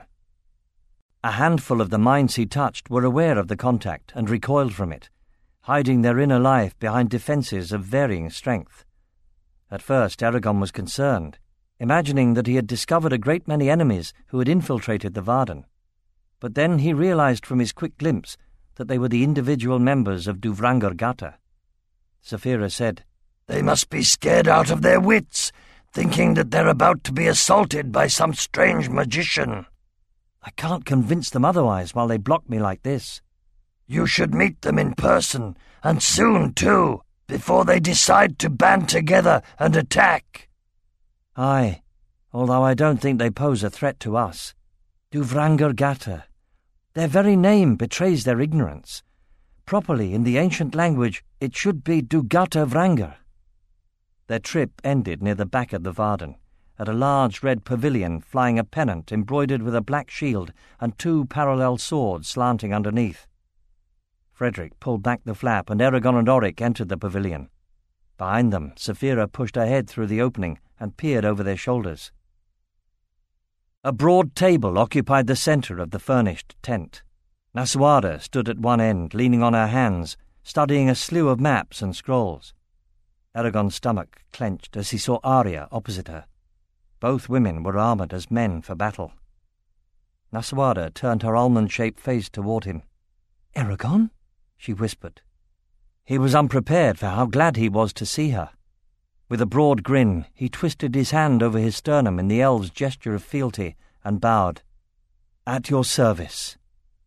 A handful of the minds he touched were aware of the contact and recoiled from it, hiding their inner life behind defences of varying strength. At first Eragon was concerned, imagining that he had discovered a great many enemies who had infiltrated the Varden. But then he realized from his quick glimpse that they were the individual members of Duvrangur Gata. Saphira said, "They must be scared out of their wits, thinking that they're about to be assaulted by some strange magician." "I can't convince them otherwise while they block me like this." "You should meet them in person, and soon too, before they decide to band together and attack." "Aye, although I don't think they pose a threat to us. Duvrangur Gata. Their very name betrays their ignorance. Properly, in the ancient language, it should be Dugata Vrangur." Their trip ended near the back of the Varden, at a large red pavilion flying a pennant embroidered with a black shield and 2 parallel swords slanting underneath. Frederick pulled back the flap, and Eragon and Orik entered the pavilion. Behind them, Saphira pushed her head through the opening and peered over their shoulders. A broad table occupied the centre of the furnished tent. Nasuada stood at one end, leaning on her hands, studying a slew of maps and scrolls. Eragon's stomach clenched as he saw Arya opposite her. Both women were armoured as men for battle. Nasuada turned her almond-shaped face toward him. "Eragon?" she whispered. He was unprepared for how glad he was to see her. With a broad grin, he twisted his hand over his sternum in the elf's gesture of fealty and bowed. "At your service."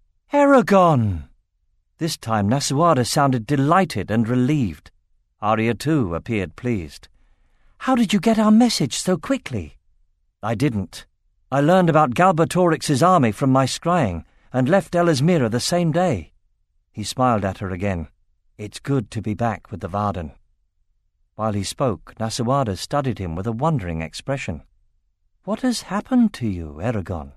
"Eragon!" This time Nasuada sounded delighted and relieved. Arya too appeared pleased. "How did you get our message so quickly?" "I didn't. I learned about Galbatorix's army from my scrying and left Elismira the same day." He smiled at her again. "It's good to be back with the Varden." While he spoke, Nasuada studied him with a wondering expression. "What has happened to you, Eragon?"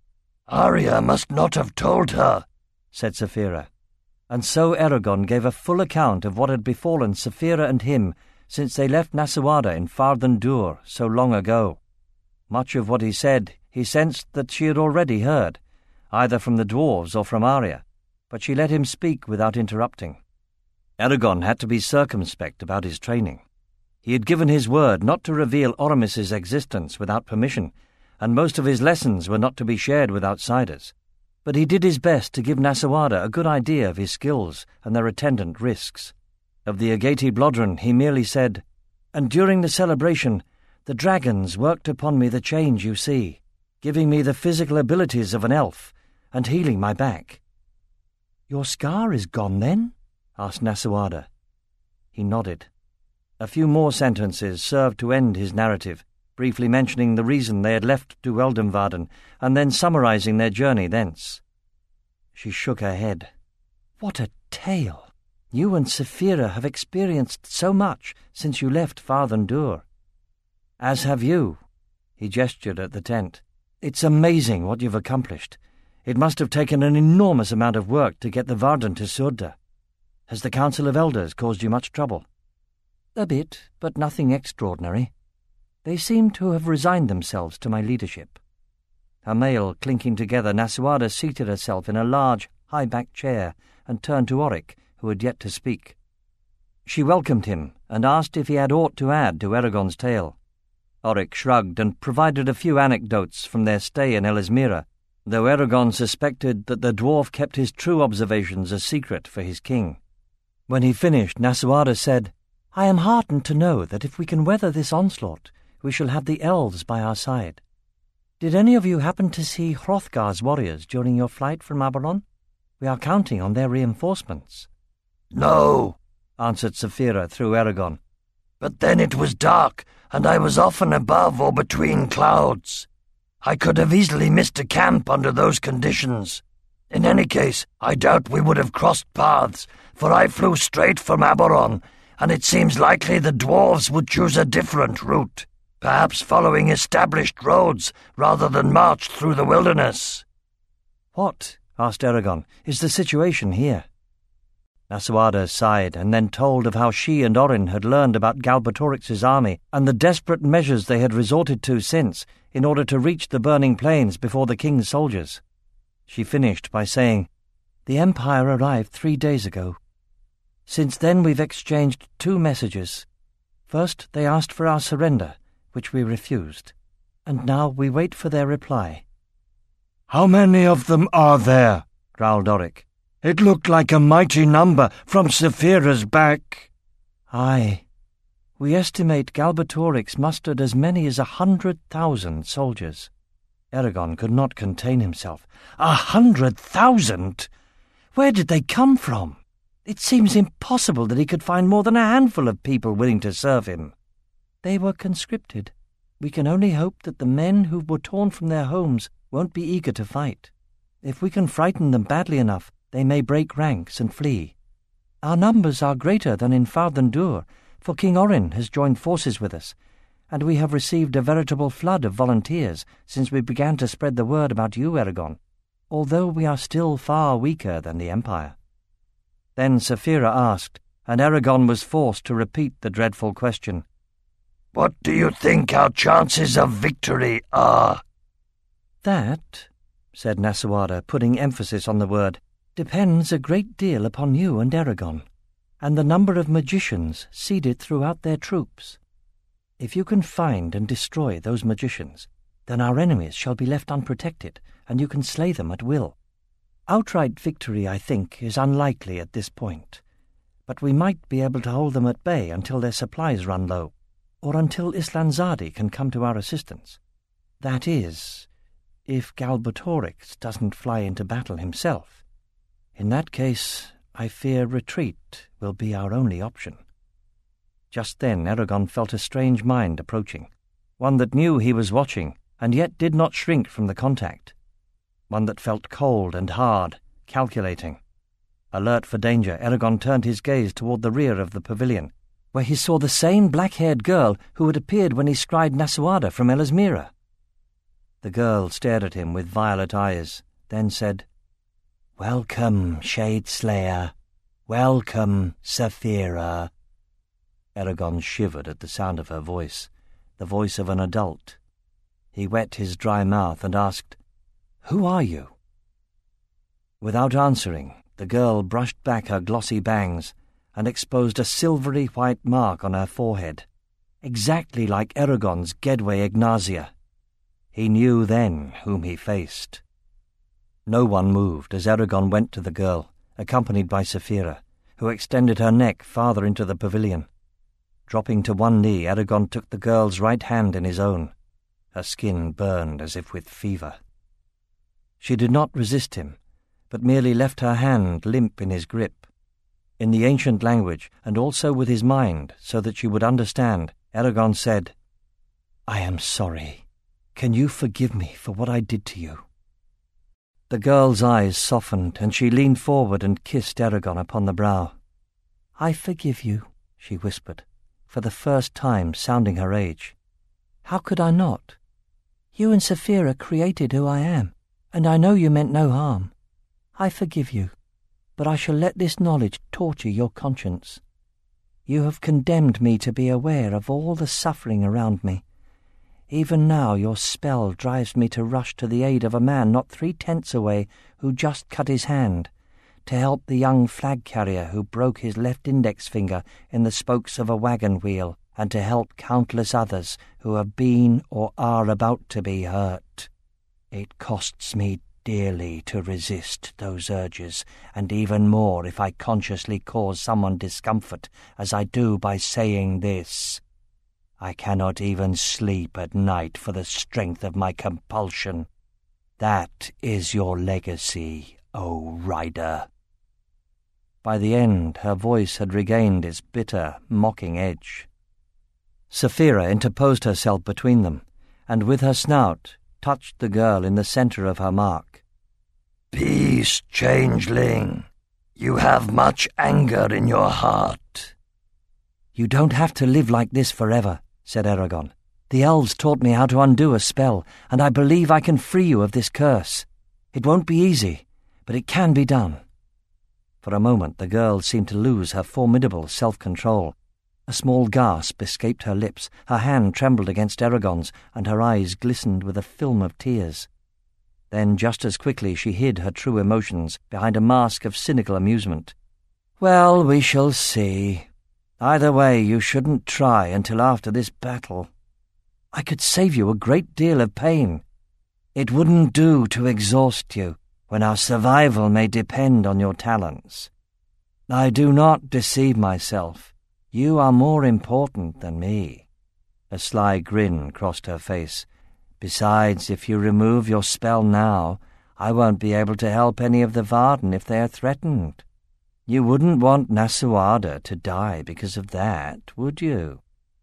"Arya must not have told her," said Saphira. And so Eragon gave a full account of what had befallen Saphira and him since they left Nasuada in Farthen Dûr so long ago. Much of what he said he sensed that she had already heard, either from the dwarves or from Arya, but she let him speak without interrupting. Eragon had to be circumspect about his training. He had given his word not to reveal Oramis's existence without permission, and most of his lessons were not to be shared with outsiders. But he did his best to give Nasuada a good idea of his skills and their attendant risks. Of the Agati Blodryn he merely said, "And during the celebration, the dragons worked upon me the change you see, giving me the physical abilities of an elf and healing my back." "Your scar is gone, then?" asked Nasuada. He nodded. A few more sentences served to end his narrative, briefly mentioning the reason they had left Dueldonvarden and then summarizing their journey thence. She shook her head. "What a tale! You and Saphira have experienced so much since you left Farthen Dûr." "As have you." He gestured at the tent. "It's amazing what you've accomplished. It must have taken an enormous amount of work to get the Varden to Surda. Has the Council of Elders caused you much trouble?" "A bit, but nothing extraordinary. They seem to have resigned themselves to my leadership." Her mail clinking together, Nasuada seated herself in a large, high-backed chair and turned to Orik, who had yet to speak. She welcomed him and asked if he had aught to add to Eragon's tale. Orik shrugged and provided a few anecdotes from their stay in Elismira, though Eragon suspected that the dwarf kept his true observations a secret for his king. When he finished, Nasuada said, "I am heartened to know that if we can weather this onslaught, we shall have the elves by our side. Did any of you happen to see Hrothgar's warriors during your flight from Aberon? We are counting on their reinforcements." "No," answered Saphira through Eragon. "But then it was dark, and I was often above or between clouds. I could have easily missed a camp under those conditions. In any case, I doubt we would have crossed paths, for I flew straight from Aberon, and it seems likely the dwarves would choose a different route, perhaps following established roads rather than march through the wilderness." "What," asked Eragon, "is the situation here?" Nasuada sighed and then told of how she and Orin had learned about Galbatorix's army and the desperate measures they had resorted to since in order to reach the burning plains before the king's soldiers. She finished by saying, "The Empire arrived 3 days ago. Since then we've exchanged 2 messages. First they asked for our surrender, which we refused, and now we wait for their reply." "How many of them are there?" growled Oric. "It looked like a mighty number from Saphira's back." "Aye. We estimate Galbatorix mustered as many as 100,000 soldiers." Eragon could not contain himself. 100,000? Where did they come from? It seems impossible that he could find more than a handful of people willing to serve him. "They were conscripted. We can only hope that the men who were torn from their homes won't be eager to fight. If we can frighten them badly enough, they may break ranks and flee. Our numbers are greater than in Farthendur, for King Orin has joined forces with us, and we have received a veritable flood of volunteers since we began to spread the word about you, Eragon, although we are still far weaker than the Empire." Then Saphira asked, and Eragon was forced to repeat the dreadful question. "What do you think our chances of victory are?" "That," said Nasuada, putting emphasis on the word, "depends a great deal upon you and Eragon, and the number of magicians seeded throughout their troops. If you can find and destroy those magicians, then our enemies shall be left unprotected, and you can slay them at will. Outright victory, I think, is unlikely at this point, but we might be able to hold them at bay until their supplies run low, or until Islanzadi can come to our assistance. That is, if Galbatorix doesn't fly into battle himself. In that case, I fear retreat will be our only option." Just then Eragon felt a strange mind approaching, one that knew he was watching, and yet did not shrink from the contact, one that felt cold and hard, calculating. Alert for danger, Eragon turned his gaze toward the rear of the pavilion, where he saw the same black-haired girl who had appeared when he scried Nasuada from Elismira. The girl stared at him with violet eyes, then said, "Welcome, Shade Slayer. Welcome, Saphira." Eragon shivered at the sound of her voice, the voice of an adult. He wet his dry mouth and asked, "Who are you?" Without answering, the girl brushed back her glossy bangs and exposed a silvery white mark on her forehead, exactly like Eragon's Gedwe Ignazia. He knew then whom he faced. No one moved as Eragon went to the girl, accompanied by Saphira, who extended her neck farther into the pavilion. Dropping to one knee, Eragon took the girl's right hand in his own. Her skin burned as if with fever. She did not resist him, but merely left her hand limp in his grip. In the ancient language, and also with his mind, so that she would understand, Eragon said, "I am sorry. Can you forgive me for what I did to you?" The girl's eyes softened, and she leaned forward and kissed Eragon upon the brow. "I forgive you," she whispered, for the first time sounding her age. "How could I not? You and Saphira created who I am, and I know you meant no harm. I forgive you, but I shall let this knowledge torture your conscience. You have condemned me to be aware of all the suffering around me. Even now your spell drives me to rush to the aid of a man not 3 tents away who just cut his hand, to help the young flag-carrier who broke his left index finger in the spokes of a wagon wheel, and to help countless others who have been or are about to be hurt. It costs me dearly to resist those urges, and even more if I consciously cause someone discomfort, as I do by saying this." I cannot even sleep at night for the strength of my compulsion. That is your legacy, O rider." By the end, her voice had regained its bitter, mocking edge. Saphira interposed herself between them, and with her snout touched the girl in the centre of her mark. "Peace, changeling. You have much anger in your heart." "You don't have to live like this forever," said Eragon. "The elves taught me how to undo a spell, and I believe I can free you of this curse. It won't be easy, but it can be done." For a moment the girl seemed to lose her formidable self-control. A small gasp escaped her lips, her hand trembled against Eragon's, and her eyes glistened with a film of tears. Then just as quickly she hid her true emotions behind a mask of cynical amusement. "Well, we shall see. Either way, you shouldn't try until after this battle. I could save you a great deal of pain. It wouldn't do to exhaust you when our survival may depend on your talents. I do not deceive myself. You are more important than me." A sly grin crossed her face. "Besides, if you remove your spell now, I won't be able to help any of the Varden if they are threatened. You wouldn't want Nasuada to die because of that, would you?"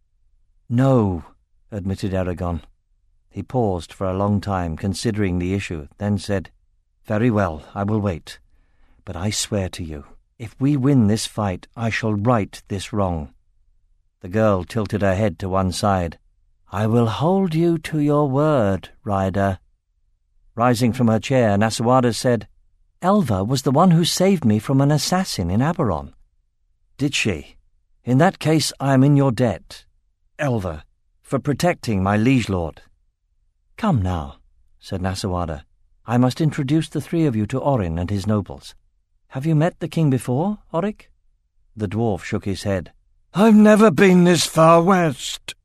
"No," admitted Eragon. He paused for a long time, considering the issue, then said, "Very well, I will wait. But I swear to you, if we win this fight, I shall right this wrong." The girl tilted her head to one side. "I will hold you to your word, rider." Rising from her chair, Nasuada said, "Elva was the one who saved me from an assassin in Aberon." "Did she? In that case I am in your debt, Elva, for protecting my liege lord." "Come now," said Nasuada. "I must introduce the three of you to Orin and his nobles. Have you met the king before, Oric?" The dwarf shook his head. "I've never been this far west."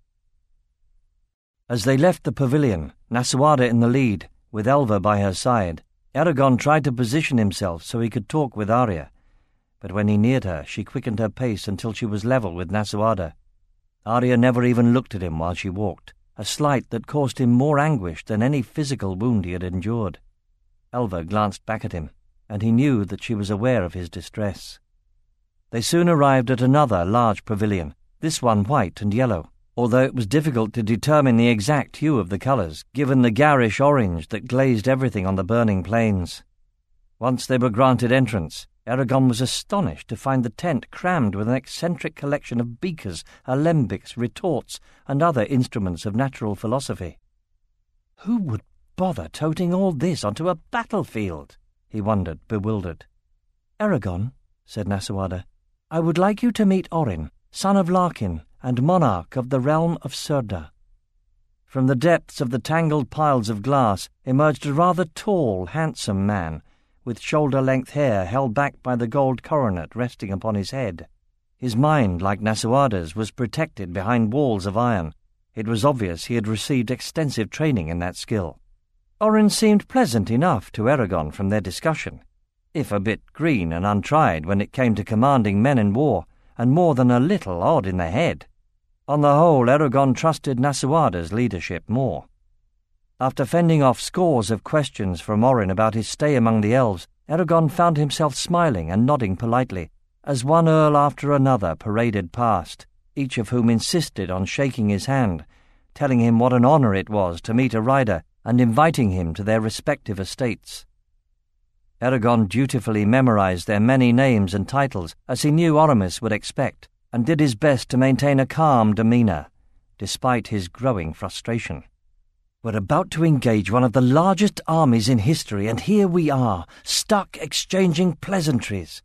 As they left the pavilion, Nasuada in the lead, with Elva by her side, Eragon tried to position himself so he could talk with Arya. But when he neared her, she quickened her pace until she was level with Nasuada. Arya never even looked at him while she walked, a slight that caused him more anguish than any physical wound he had endured. Elva glanced back at him, and he knew that she was aware of his distress. They soon arrived at another large pavilion, this one white and yellow, although it was difficult to determine the exact hue of the colours, given the garish orange that glazed everything on the burning plains. Once they were granted entrance, Eragon was astonished to find the tent crammed with an eccentric collection of beakers, alembics, retorts, and other instruments of natural philosophy. Who would bother toting all this onto a battlefield? He wondered, bewildered. "Eragon," said Nasuada, "I would like you to meet Orin, son of Larkin and monarch of the realm of Surda." From the depths of the tangled piles of glass emerged a rather tall, handsome man, with shoulder-length hair held back by the gold coronet resting upon his head. His mind, like Nasuada's, was protected behind walls of iron. It was obvious he had received extensive training in that skill. Orin seemed pleasant enough to Eragon from their discussion, if a bit green and untried when it came to commanding men in war, and more than a little odd in the head. On the whole, Eragon trusted Nasuada's leadership more. After fending off scores of questions from Orin about his stay among the elves, Eragon found himself smiling and nodding politely, as one earl after another paraded past, each of whom insisted on shaking his hand, telling him what an honour it was to meet a rider and inviting him to their respective estates. Eragon dutifully memorized their many names and titles, as he knew Oramus would expect, and did his best to maintain a calm demeanour, despite his growing frustration. "We're about to engage one of the largest armies in history, and here we are, stuck exchanging pleasantries."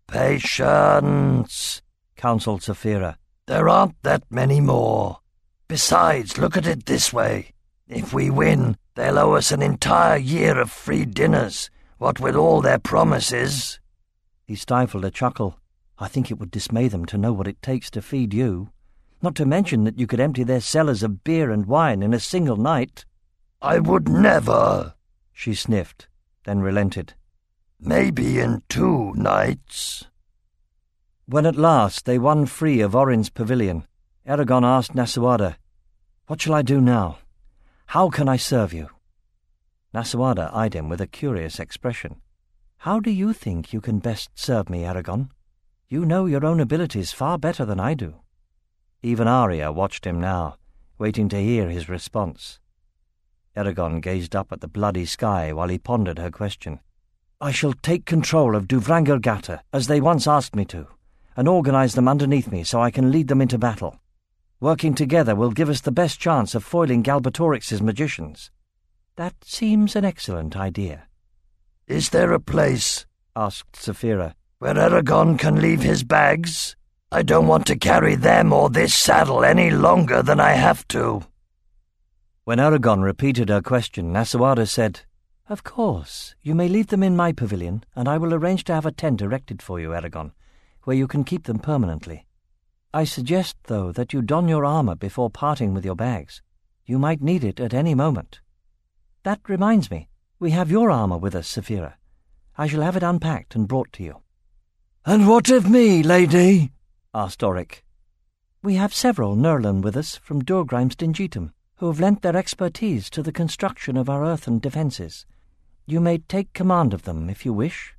"Patience," counselled Saphira. "There aren't that many more. Besides, look at it this way. If we win, they'll owe us an entire year of free dinners, what with all their promises." He stifled a chuckle. "I think it would dismay them to know what it takes to feed you. Not to mention that you could empty their cellars of beer and wine in a single night." "I would never," she sniffed, then relented. "Maybe in 2 nights." When at last they won free of Orin's pavilion, Eragon asked Nasawada, "What shall I do now? How can I serve you?" Nasawada eyed him with a curious expression. "How do you think you can best serve me, Eragon? You know your own abilities far better than I do." Even Arya watched him now, waiting to hear his response. Eragon gazed up at the bloody sky while he pondered her question. "I shall take control of Duvrangar Gata, as they once asked me to, and organize them underneath me so I can lead them into battle. Working together will give us the best chance of foiling Galbatorix's magicians." "That seems an excellent idea." "Is there a place," asked Saphira, "where Eragon can leave his bags? I don't want to carry them or this saddle any longer than I have to." When Eragon repeated her question, Nasawada said, "Of course, you may leave them in my pavilion, and I will arrange to have a tent erected for you, Eragon, where you can keep them permanently. I suggest, though, that you don your armor before parting with your bags. You might need it at any moment. That reminds me, we have your armor with us, Saphira. I shall have it unpacked and brought to you." "And what of me, lady?" asked Oryx. "We have several Nurlen with us from Durgrim Stingitum, who have lent their expertise to the construction of our earthen defences. You may take command of them if you wish."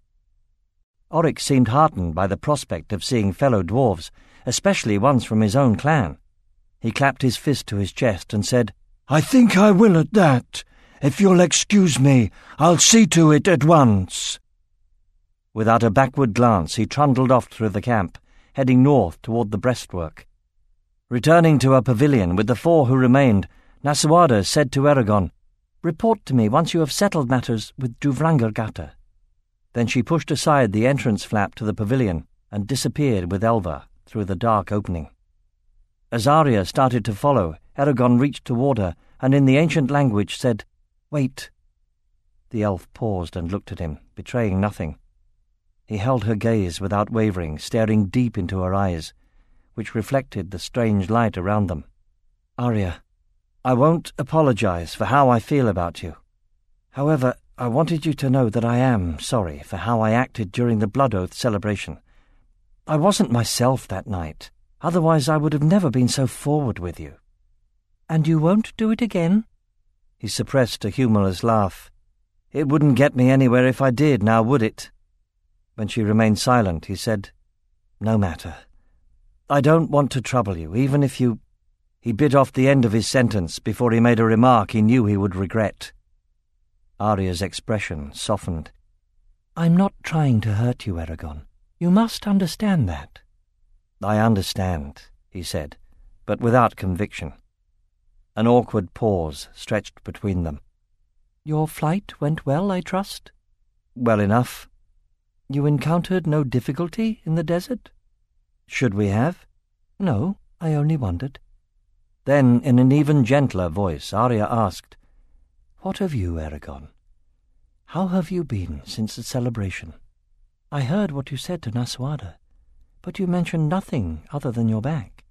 Oryx seemed heartened by the prospect of seeing fellow dwarves, especially ones from his own clan. He clapped his fist to his chest and said, "I think I will at that. If you'll excuse me, I'll see to it at once." Without a backward glance, he trundled off through the camp, heading north toward the breastwork. Returning to her pavilion with the 4 who remained, Nasawada said to Eragon, "Report to me once you have settled matters with Duvrangar Gata." Then she pushed aside the entrance flap to the pavilion and disappeared with Elva through the dark opening. As Arya started to follow, Eragon reached toward her and in the ancient language said, "Wait." The elf paused and looked at him, betraying nothing. He held her gaze without wavering, staring deep into her eyes, which reflected the strange light around them. "Arya, I won't apologize for how I feel about you. However, I wanted you to know that I am sorry for how I acted during the Blood Oath celebration. I wasn't myself that night, otherwise I would have never been so forward with you." "And you won't do it again?" He suppressed a humorless laugh. "It wouldn't get me anywhere if I did, now would it?" When she remained silent, he said, "No matter. I don't want to trouble you, even if you—" He bit off the end of his sentence before he made a remark he knew he would regret. Arya's expression softened. "I'm not trying to hurt you, Eragon. You must understand that." "I understand," he said, but without conviction. An awkward pause stretched between them. "Your flight went well, I trust?" "Well enough." "You encountered no difficulty in the desert?" "Should we have?" "No, I only wondered." Then, in an even gentler voice, Arya asked, "What of you, Eragon? How have you been since the celebration? I heard what you said to Nasawada, but you mentioned nothing other than your back."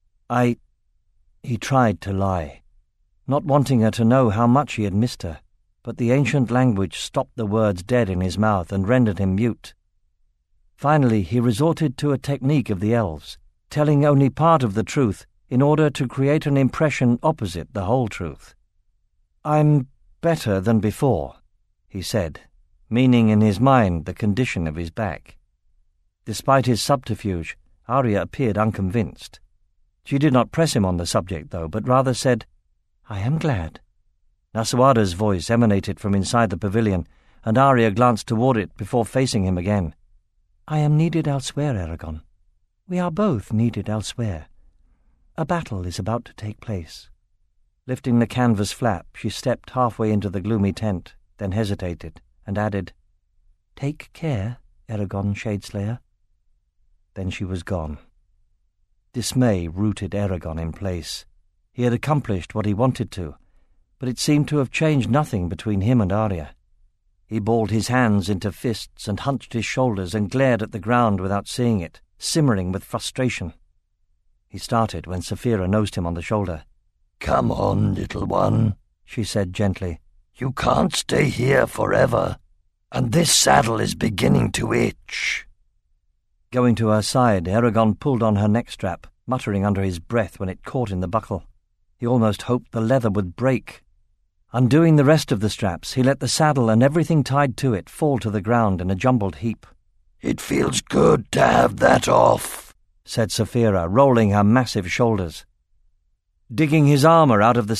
He tried to lie, not wanting her to know how much he had missed her, but the ancient language stopped the words dead in his mouth and rendered him mute. Finally, he resorted to a technique of the elves, telling only part of the truth in order to create an impression opposite the whole truth. "I'm better than before," he said, meaning in his mind the condition of his back. Despite his subterfuge, Arya appeared unconvinced. She did not press him on the subject, though, but rather said, "I am glad." Nasawada's voice emanated from inside the pavilion, and Arya glanced toward it before facing him again. "I am needed elsewhere, Eragon. We are both needed elsewhere. A battle is about to take place." Lifting the canvas flap, she stepped halfway into the gloomy tent, then hesitated, and added, "Take care, Eragon Shadeslayer." Then she was gone. Dismay rooted Eragon in place. He had accomplished what he wanted to, but it seemed to have changed nothing between him and Arya. He balled his hands into fists and hunched his shoulders and glared at the ground without seeing it, simmering with frustration. He started when Saphira nosed him on the shoulder. "Come on, little one," she said gently. "You can't stay here forever, and this saddle is beginning to itch." Going to her side, Eragon pulled on her neck strap, muttering under his breath when it caught in the buckle. He almost hoped the leather would break. Undoing the rest of the straps, he let the saddle and everything tied to it fall to the ground in a jumbled heap. "It feels good to have that off," said Saphira, rolling her massive shoulders. Digging his armour out of the